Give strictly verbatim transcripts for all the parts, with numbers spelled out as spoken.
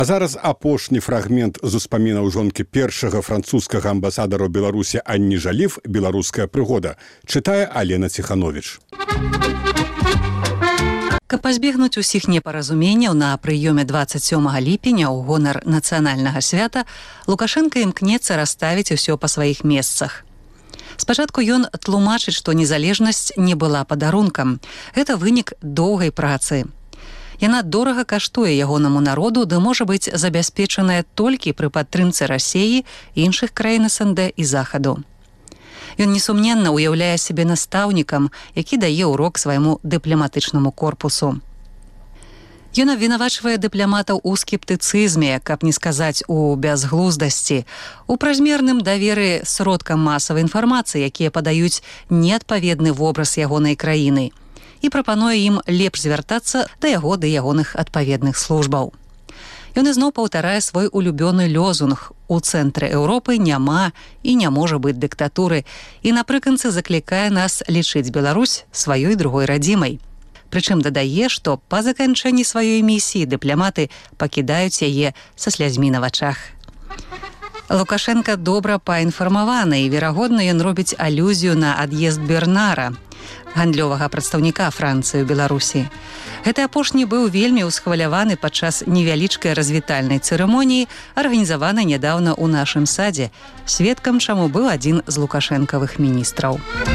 А зараз апошні фрагмент з успамінаў жонкі першага французскага амбасадара ў Беларусі Анні Жаліф «Беларуская прыгода». Чытае Алена Ціхановіч. Каб пазбегнуць усіх непаразуменняў на прыёме дваццаць сёмага ліпеня ў гонар нацыянальнага свята, Лукашенка імкнецца расставіць усё па сваіх месцах. Спачатку ён тлумачыць, што незалежнасць не была падарункам. Гэта вынік доўгай працы. Яна дорага каштуе ягонаму народу, ды можа быць забяспечаная толькі пры падтрымцы Расіі, іншых краін эс эн дэ і Захаду. Ён несумненна ўяўляе сябе настаўнікам, які дае урок свайму дыпламатычнаму корпусу. Ён абвінавачвае дыпламатаў у скептыцызме, каб не сказаць у бязглуздасці, у празмерным даверы сродкам масавай інфармацыі, якія падаюць неадпаведны вобраз ягонай краіны, і прапануе ім лепш звяртацца да яго ды ягоных адпаведных службаў. Ён ізноў паўтарае свой улюбёны лозунг «У цэнтры Еўропы няма і не можа быць дыктатуры» і напрыканцы заклікае нас лічыць Беларусь сваёй другой радзімай. Прычым дадае, што па заканчэнні сваёй місіі дыпламаты пакідаюць яе са слязьмі на вачах. Лукашенка добра паінфармаваны і, верагодна, ён робіць алюзію на ад'езд Бернара, гандлёвага прадстаўніка Францыі ў Беларусі. Гэты апошні быў вельмі ўсхваляваны падчас невялічкай развітальнай цырымоніі, арганізаванай нядаўна ў нашым садзе, сведкам чаму быў адзін з лукашэнкавых міністраў.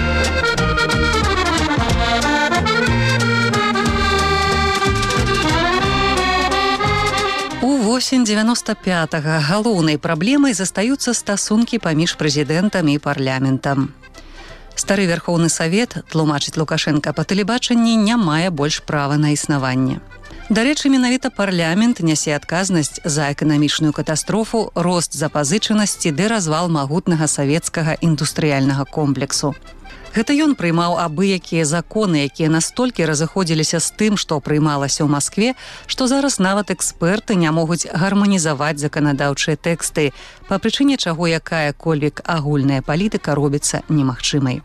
Восень дзевяноста пятага галоўнай праблемай застаюцца стасункі паміж прэзідэнтам і парламентам. Стары Верхоўны Савет, тлумачыць Лукашенка па тэлебачанні, не мае больш права на існаванне. Дарэчы, менавіта парламент нясе адказнасць за эканамічную катастрофу, рост запазычанасці ды развал магутнага савецкага індустрыяльнага комплексу. Гэта ён прыймаў абы-якія законы, якія настолькі разыходзіліся з тым, што прыймалася ў Маскве, што зараз нават эксперты не могуць гарманізаваць заканадаўчыя тэксты, па прычыне чаго якая-кольвек агульная палітыка робіцца немагчымай.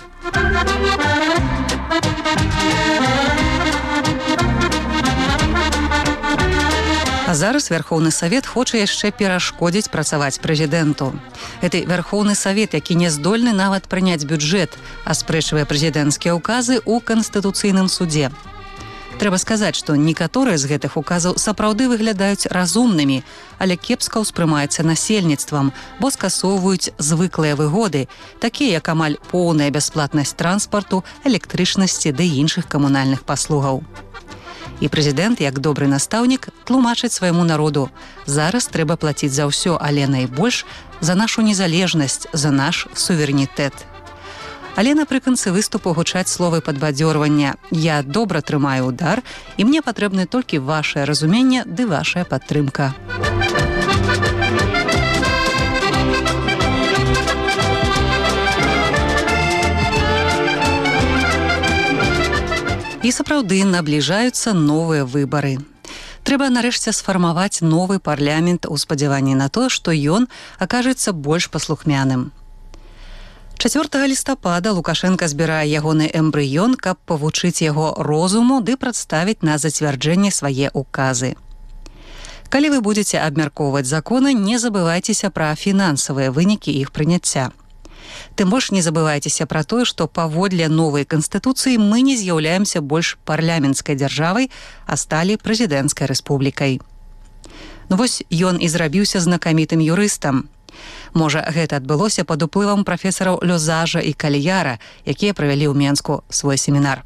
А зараз Верхоўны Савет хоча яшчэ перашкодзіць працаваць прэзідэнту. Гэты Верхоўны Савет, які не здольны нават прыняць бюджэт, аспрэчвае прэзідэнцкія ўказы ў Канстытуцыйным судзе. Трэба сказаць, што некаторыя з гэтых указаў сапраўды выглядаюць разумнымі, але кепска ўспрымаюцца насельніцтвам, бо скасоўваюць звыклыя выгоды, такія як амаль поўная бясплатнасць транспарту, электрычнасці ды іншых камунальных паслугаў. І прэзідэнт, як добры настаўнік, тлумачыць свайму народу: зараз трэба плаціць за ўсё, але найбольш за нашу незалежнасць, за наш суверэнітэт. Але напрыканцы выступу гучаць словы падбадзёрвання: «Я добра трымаю удар, і мне патрэбны толькі вашае разуменне ды вашая падтрымка». І сапраўды набліжаюцца новыя выбары. Трэба нарэшце сфармаваць новы парламент у спадзяванні на тое, што ён акажацца больш паслухмяным. чацвёртага лістапада Лукашенка збірае ягоны эмбрыён, каб павучыць яго розуму ды прадставіць на зацвярджэнне свае ўказы. Калі вы будзеце абмяркоўваць законы, не забывайцеся пра фінансавыя вынікі іх прыняцця. Тым больш не забывайцеся пра тое, што паводле новай канстытуцыі мы не з'яўляемся больш парламенцкай дзяржавай, а сталі прэзідэнцкай рэспублікай. Ну вось ён і зрабіўся знакамітым юрыстам. Можа, гэта адбылося пад уплывам прафесараў Лёзажа і Кальяра, якія правялі ў Менску свой семінар.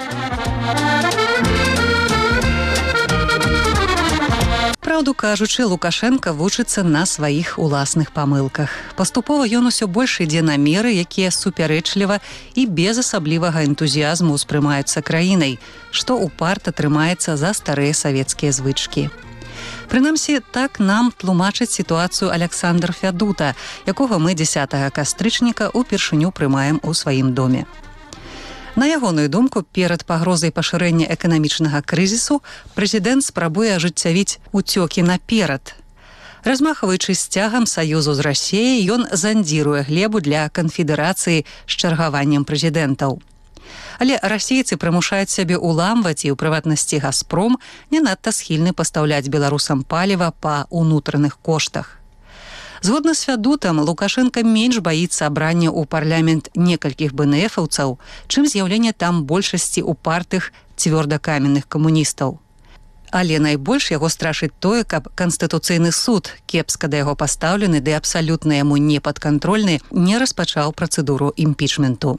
Праўду кажучы, Лукашенка вучыцца на сваіх уласных памылках. Паступова ён усё больш ідзе на меры, якія супярэчліва і без асаблівага энтузіязму ўспрымаюцца краінай, што упарта трымаецца за старыя савецкія звычкі. Прынамсі, так нам тлумачыць сітуацыю Аляксандр Фядута, якога мы дзясятага кастрычніка ўпершыню прымаем у сваім доме. На ягоную думку, перад пагрозай пашырэння эканамічнага крызісу прэзідэнт спрабуе ажыццявіць уцёкі наперад. Размахваючы сцягам саюзу з Расіяй, ён зандзіруе глебу для канфедэрацыі з чаргаваннем прэзідэнтаў. Але расейцы прымушаюць сябе ўламваць, і ў прыватнасці «Газпром» не надта схільны пастаўляць беларусам паліва па ўнутраных коштах. Згодна з Фядутам, Лукашенка менш баіцца абрання ў парламент некалькіх бэ эн эфаўцаў, чым з'яўлення там большасці упартых цвёрдакаменных камуністаў. Але найбольш яго страшыць тое, каб Канстытуцыйны суд, кепска да яго пастаўлены ды абсалютна яму не падкантрольны, не распачаў працэдуру імпічменту.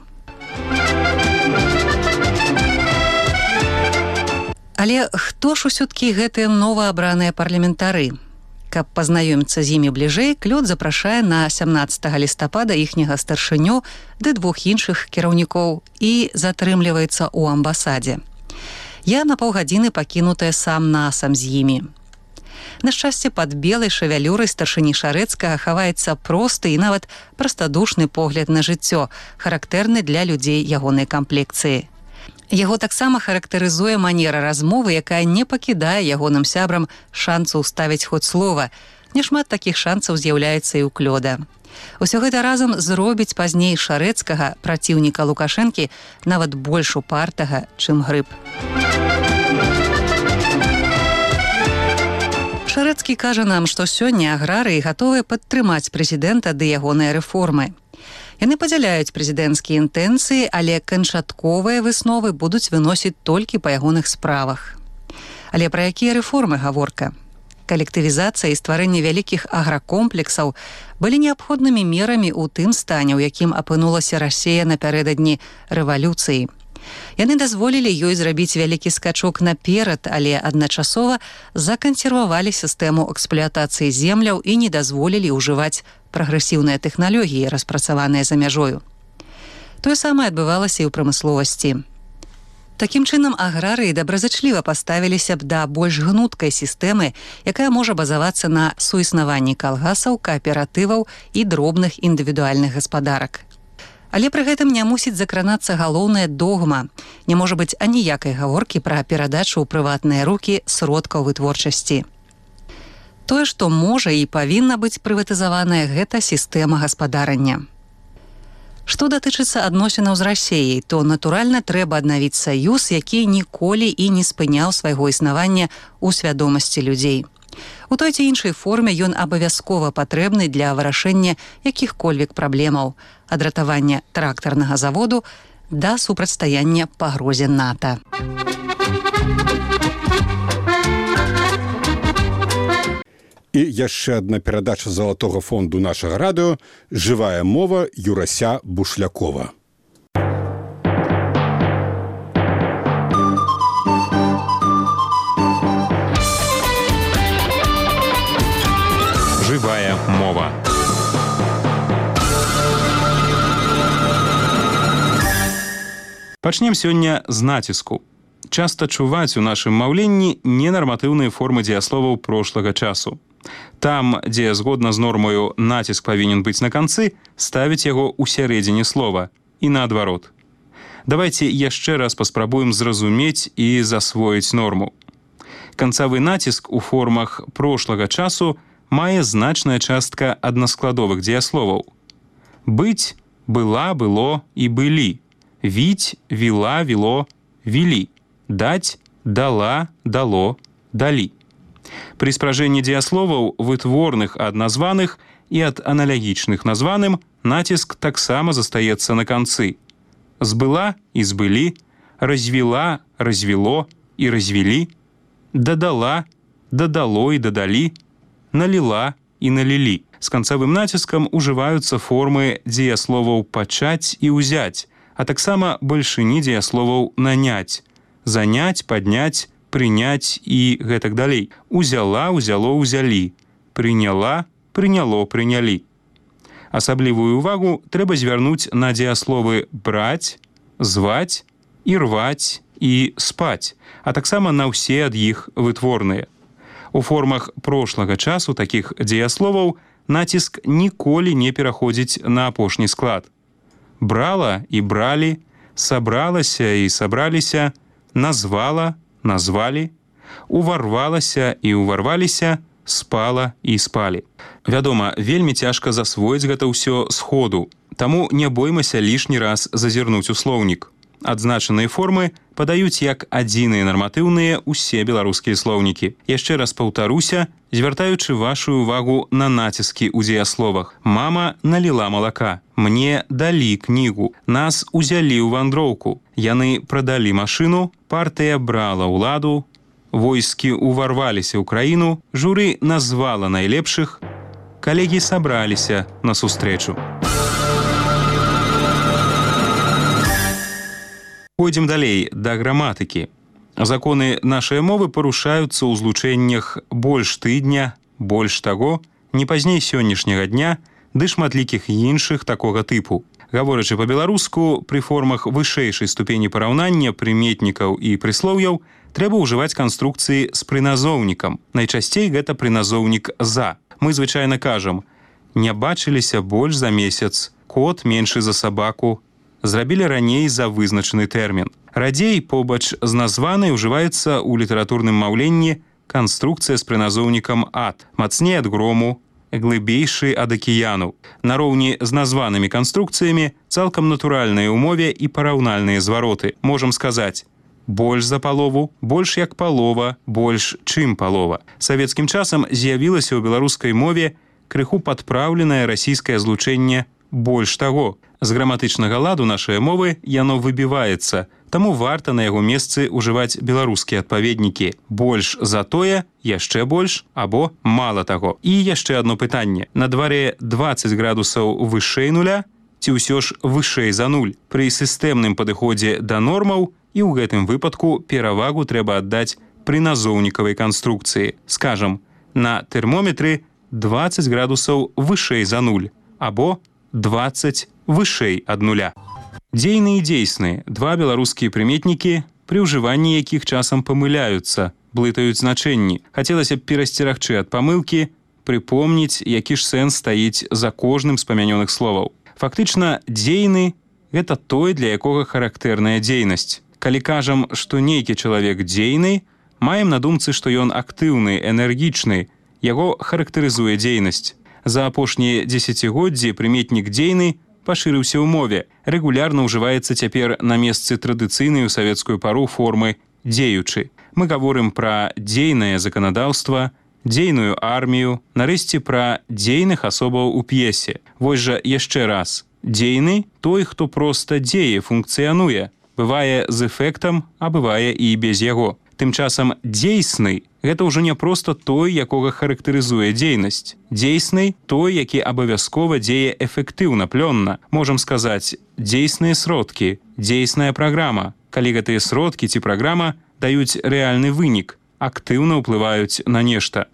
Але хто ж усё-ткі гэтыя новаабраныя парламентары? Каб пазнаёміцца з імі бліжэй, Клёд запрашае на сямнаццатага лістапада іхняга старшыню ды двух іншых кіраўнікоў і затрымліваецца ў амбасадзе. Я на паўгадзіны пакінутая сам-насам з імі. На шчасце, пад белай шавялюрай старшыні Шарэцкага хаваецца просты і нават прастадушны погляд на жыццё, характэрны для людзей ягонай камплекцыі. Яго таксама характарызуе манера размовы, якая не пакідае ягоным сябрам шанцу ўставіць хоць слова. Няшмат такіх шанцаў з'яўляецца і ў Клёда. Усё гэта разам зробіць пазней Шарэцкага, праціўніка Лукашэнкі, нават больш упартага, чым Грыб. Шарэцкі кажа нам, што сёння аграрыі гатовыя падтрымаць прэзідэнта ды ягоныя рэформы. Яны падзяляюць прэзідэнцкія інтэнцыі, але канчатковыя высновы будуць выносіць толькі па ягоных справах. Але пра якія рэформы гаворка? Калектывізацыя і стварэнне вялікіх агракомплексаў былі неабходнымі мерамі ў тым стане, у якім апынулася Расія напярэдадні рэвалюцыі. Яны дазволілі ёй зрабіць вялікі скачок наперад, але адначасова закансервавалі сістэму эксплуатацыі земляў і не дазволілі ўжываць прагрэсіўныя тэхналогіі, распрацаваныя за мяжою. Тое самае адбывалася і ў прамысловасці. Такім чынам, аграрыі добразычліва паставіліся б да больш гнуткай сістэмы, якая можа базавацца на суіснаванні калгасаў, кааператываў і дробных індывідуальных гаспадарак. Але пры гэтым не мусіць закранацца галоўная догма. Не можа быць аніякай гаворкі пра перадачу ў прыватныя рукі сродкаў вытворчасці. Тое, што можа і павінна быць прыватызаваная, гэта сістэма гаспадарання. Што датычыцца адносінаў з Расеяй, то натуральна трэба аднавіць саюз, які ніколі і не спыняў свайго існавання ў свядомасці людзей. У той ці іншай форме ён абавязкова патрэбны для вырашэння якіх-кольвек праблемаў, ад ратавання трактарнага заводу да супрацьстаяння пагрозе НАТО. І яшчэ адна перадача залатога фонду нашага радыё «Жывая мова» Юрася Бушлякова. Жывая мова. Пачнем сёння з націску. Часта чуваць у нашым маўленні ненарматыўныя формы дзеясловаў прошлага часу. Там, дзе згодна з нормаю націск павінен быць на канцы, ставіць яго ў сярэдзіне слова і наадварот. Давайце яшчэ раз паспрабуем зразумець і засвоіць норму. Канцавы націск у формах прошлага часу мае значная частка аднаскладовых дзеясловаў. Быць, была, было і былі. Віць, віла, віло, вілі. Даць, дала, дало, далі. Пры спражэнні дзеясловаў вытворных ад названых і ад аналагічных названым націск таксама застаецца на канцы. Збыла і збылі, развіла, развіло і развілі, дадала, дадало і дадалі, наліла і налілі. З канцавым націскам ужываюцца формы дзеясловаў пачаць і ўзяць, а таксама бальшыні дзеясловаў наняць, заняць, падняць, прыняць і гэтак далей. Узяла, узяло, узялі, прыняла, прыняло, прынялі. Асаблівую ўвагу трэба звярнуць на дзеясловы браць, зваць, ірваць і спаць, а таксама на ўсе ад іх вытворныя. У формах прошлага часу такіх дзеясловаў націск ніколі не пераходзіць на апошні склад. Брала і бралі, сабралася і сабраліся, назвала, назвалі, уварвалася і уварваліся, спала і спалі. Вядома, вельмі цяжка засвоіць гэта ўсё сходу, таму не боймася лішні раз зазірнуць у слоўнік. Адзначаныя формы падаюць як адзіныя нарматыўныя ўсе беларускія слоўнікі. Яшчэ раз паўтаруся, звяртаючы вашу увагу на націскі ў дзеясловах. Мама наліла малака. Мне далі кнігу. Нас узялі ў вандроўку. Яны прадалі машыну. Партыя брала ўладу. Войскі ўварваліся ў краіну. Журы назвала найлепшых. Калегі сабраліся на сустрэчу. Пойдзем далей да граматыкі. Законы нашай мовы парушаюцца ў злучэннях больш тыдня, больш таго, не пазней сённяшняга дня, ды шматлікіх іншых такога тыпу. Гаворачы па-беларуску, пры формах вышэйшай ступені параўнання прыметнікаў і прыслоўяў трэба ўжываць канструкцыі з прыназоўнікам. Найчасцей гэта прыназоўнік «за». Мы звычайна кажам: не бачыліся больш за месяц, кот меншы за сабаку, зрабілі раней за вызначаны тэрмін. Радзей побач з названай ўжываецца ў літаратурным маўленні канструкцыя з прыназоўнікам «ад», мацней ад грому, глыбейшы ад акіяну. Нароўні з названымі канструкцыямі цалкам натуральныя ў мове і параўнальныя звароты. Можам сказаць: больш за палову, больш як палова, больш чым палова. Савецкім часам з'явілася ў беларускай мове крыху падпраўленае расійскае злучэнне «больш таго». З граматычнага ладу нашай мовы яно выбіваецца, таму варта на яго месцы ўжываць беларускія адпаведнікі. Больш за тое, яшчэ больш, або мала таго. І яшчэ адно пытанне. На дварэ дваццаць градусаў вышэй нуля ці ўсё ж вышэй за нуль? Пры сістэмным падыходзе да нормаў і ў гэтым выпадку перавагу трэба аддаць прыназоўнікавай канструкцыі. Скажам, на тэрмометры дваццаць градусаў вышэй за нуль, або дваццаць вышэй ад нуля. Дзейны і дзейсны – два беларускія прыметнікі, пры ўжыванні якіх часам памыляюцца, блытаюць значэнні. Хацелася б перасцерагчы ад памылкі, прыпомніць, які ж сэнс стаіць за кожным з памянёных словаў. Фактычна, дзейны – гэта той, для якога характэрная дзейнасць. Калі кажам, што нейкі чалавек дзейны, маем на думцы, што ён актыўны, энергічны, яго характарызуе дзейнасць. За апошнія дзесяцігоддзі прыметнік дзейны пашырыўся ў мове. Рэгулярна ўжываецца цяпер на месцы традыцыйнай у савецкую пару формы «дзеючы». Мы гаворым пра дзейнае заканадаўства, дзейную армію, нарэшце пра дзейных асобаў у п'есе. Вось жа яшчэ раз. Дзейны – той, хто проста дзее, функцыянуе. Бывае з эфектам, а бывае і без яго. Тым часам дзейсны – гэта ўжо не проста той, якога характарызуе дзейнасць. Дзейсны – той, які абавязкова дзее эфектыўна, плённа. Можам сказаць, дзейсныя сродкі, дзейсная праграма. Калі гэтыя сродкі ці праграма даюць рэальны вынік, актыўна ўплываюць на нешта.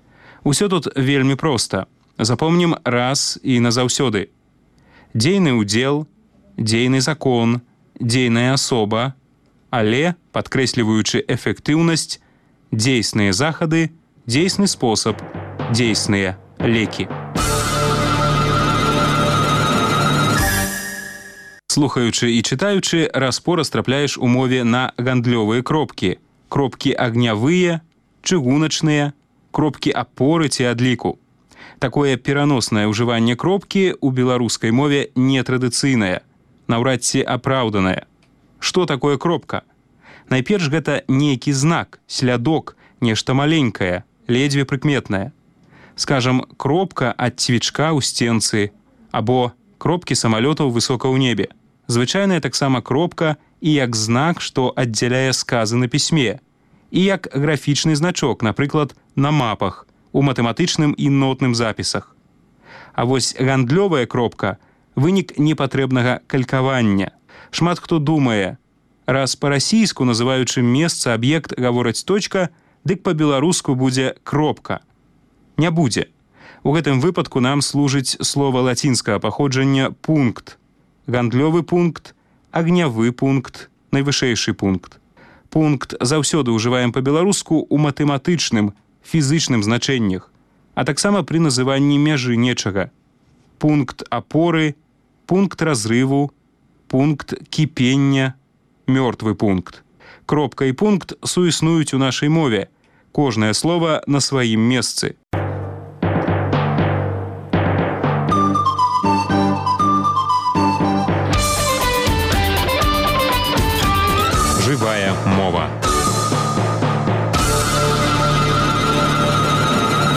Усё тут вельмі проста. Запомнім раз і назаўсёды. Дзейны ўдзел, дзейны закон, дзейная асоба, але, падкрэсліваючы эфектыўнасць, дзейсныя захады, дзейсны спосаб, дзейсныя лекі. Слухаючы і чытаючы, раз-пораз трапляеш у мове на гандлёвыя кропкі. Кропкі агнявыя, чыгуначныя, кропкі апоры ці адліку. Такое пераноснае ўжыванне кропкі ў беларускай мове нетрадыцыйнае, наўрад ці апраўданае. Што такое кропка? Найперш гэта нейкі знак, слядок, нешта маленькае, ледзьве прыкметнае. Скажам, кропка ад цвічка ў сценцы, або кропкі самалётаў высока ў небе. Звычайная таксама кропка і як знак, што аддзяляе сказы на пісьме, і як графічны значок, напрыклад, на мапах, у матэматычным і нотным запісах. А вось гандлёвая кропка – вынік непатрэбнага калькавання. Шмат хто думае, раз па-расійску, называючы месца, аб'ект, гавораць точка, дык па-беларуску будзе кропка. Не будзе. У гэтым выпадку нам служыць слова лацінскага паходжання «пункт». Гандлёвы пункт, агнявы пункт, найвышэйшы пункт. Пункт заўсёды ўжываем па-беларуску ў матэматычным, фізычным значэннях, а таксама пры называнні мяжы нечага. Пункт апоры, пункт разрыву, пункт кіпення, мёртвы пункт. Кропка і пункт суіснуюць у нашай мове. Кожнае слова на сваім месцы.